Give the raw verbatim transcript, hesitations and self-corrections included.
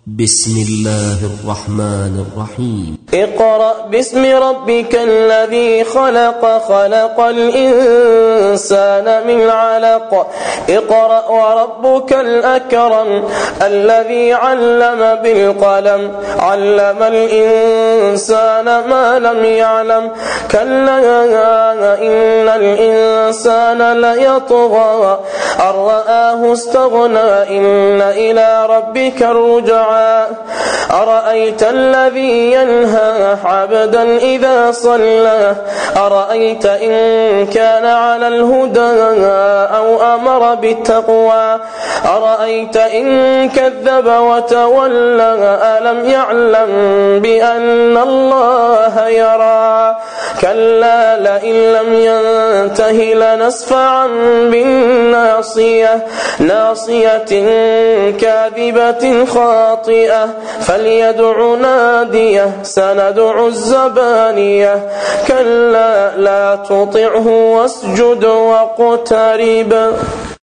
بسم الله الرحمن الرحيم. اقرأ باسم ربك الذي خلق خلق الإنسان من علق اقرأ وربك الأكرم الذي علم بالقلم علم الإنسان ما لم يعلم كلا إن الإنسان ليطغى أن رآه استغنى إن إلى ربك الرجعى أرأيت الذي ينهى عبدا إذا صلى أرأيت إن كان على الهدى أو أمر بالتقوى أرأيت إن كذب وتولى ألم يعلم بأن الله يرى كلا لئن لم ينته لنسفعا بالناصية ناصية كاذبة خاطئة فليدع ناديه سندع الزبانية كلا لا تطعه واسجد واقترب.